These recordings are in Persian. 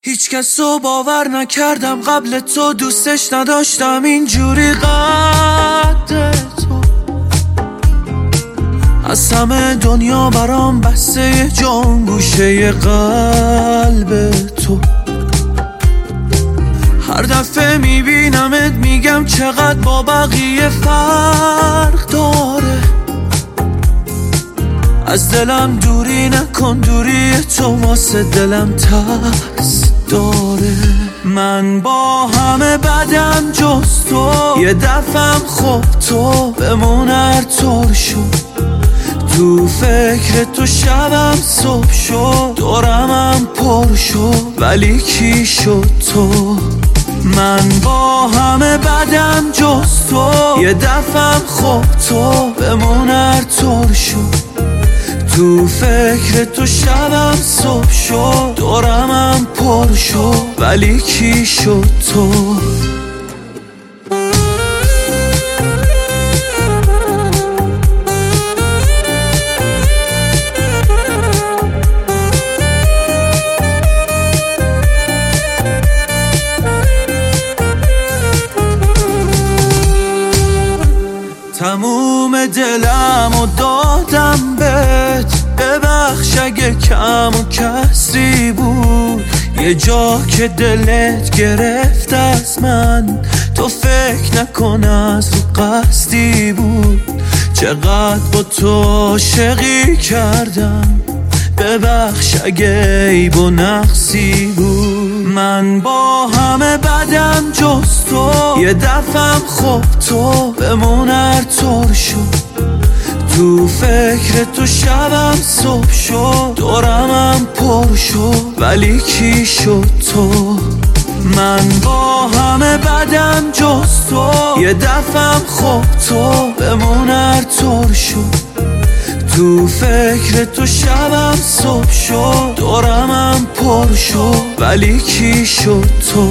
هیچ کس رو باور نکردم قبل تو، دوستش نداشتم اینجوری قد تو. از همه دنیا برام بسته جان گوشه قلب تو. هر دفعه میبینمت میگم چقدر با بقیه فرق داره. از دلم دوری نکن، دوری تو واسه دلم ترس داره. من با همه بدم جز تو، یه دفعم خوب تو بمون هر طور شد. تو فکر تو شبم صبح شد، دورمم پر شد ولی کی شد تو. من با همه بدم جز تو، یه دفعم خوب تو بمون هر طور شد. تو فکر تو شبم صبح شد، دورمم پر شد ولی کی شد تو. تموم دلم و دادم بهت، ببخش اگه کم و کسری بود. یه جا که دلت گرفت از من، تو فکر نکن از رو قصدی بود. چقدر با تو عاشقی کردم، ببخش اگه عیب و نقصی بود. من با همه بدم جز تو، یه دفعم خوب تو بمون هر طور شد. تو فکر تو شبم صبح شد، دورمم پر شد ولی کی شد تو. من با همه بدم جز تو، یه دفعم خوب تو بمون هر طور شد. تو فکر تو شبم صبح شد، دورمم پر شد ولی کی شد تو.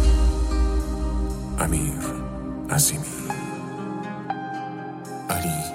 امیر عظیمی، علی